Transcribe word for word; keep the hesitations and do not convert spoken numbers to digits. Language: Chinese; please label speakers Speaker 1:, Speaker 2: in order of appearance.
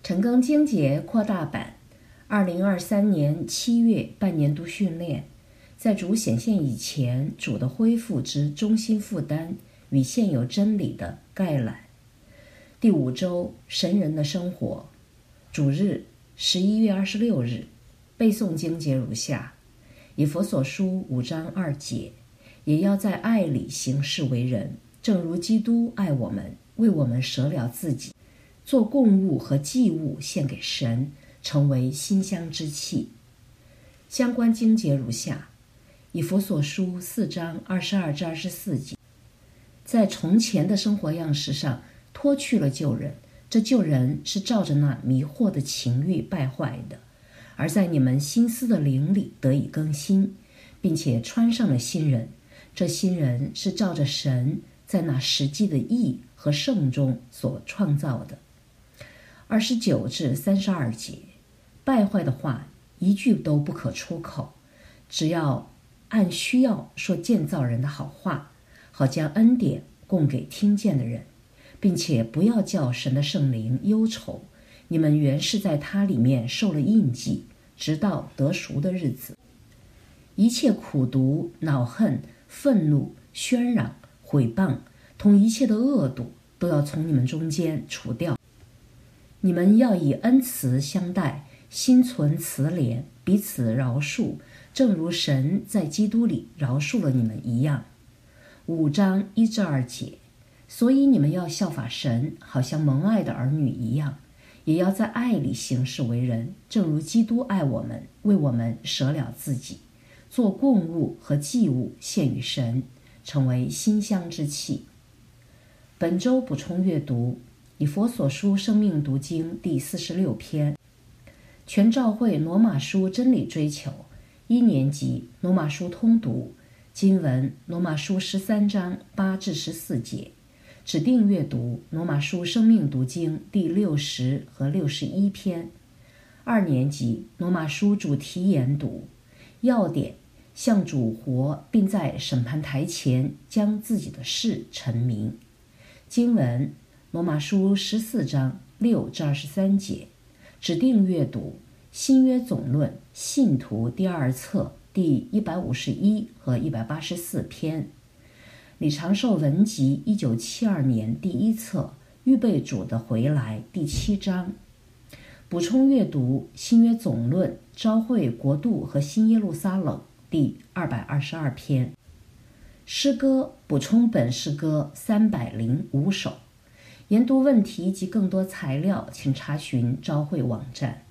Speaker 1: 陈庚经节扩大版，二零二三年七月半年度训练，在主显现以前，主的恢复之中心负担与现有真理的概览。第五周神人的生活，主日十一月二十六日，背诵经节如下：以弗所书五章二节，也要在爱里行事为人，正如基督爱我们，为我们舍了自己，做供物和祭物献给神，成为馨香之气。相关经节如下：以弗所书四章二十二至二十四节，在从前的生活样式上脱去了旧人，这旧人是照着那迷惑的情欲败坏的，而在你们心思的灵里得以更新，并且穿上了新人，这新人是照着神在那实际的义和圣中所创造的。二十九至三十二节，败坏的话一句都不可出口，只要按需要说建造人的好话，好将恩典供给听见的人，并且不要叫神的圣灵忧愁，你们原是在他里面受了印记，直到得赎的日子。一切苦毒、恼恨、愤怒、喧嚷、毁谤，同一切的恶毒，都要从你们中间除掉。你们要以恩慈相待，心存慈怜，彼此饶恕，正如神在基督里饶恕了你们一样。五章一至二节，所以你们要效法神，好像蒙爱的儿女一样，也要在爱里行事为人，正如基督爱我们，为我们舍了自己，做供物和祭物献与神，成为馨香之气。本周补充阅读以弗所书生命读经第四十六篇，全教会罗马书真理追求，一年级罗马书通读，经文罗马书十三章八至十四节，指定阅读罗马书生命读经第六十和六十一篇。二年级罗马书主题研读，要点向主活，并在审判台前将自己的事陈明。经文罗马书十四章六至二十三节，指定阅读新约总论信徒第二册第一百五十一和一百八十四篇。李长寿文集一九七二年第一册预备主的回来第七章。补充阅读新约总论召会国度和新耶路撒冷第二百二十二篇。诗歌补充本诗歌三百零五首。研读问题及更多材料，请查询召会网站。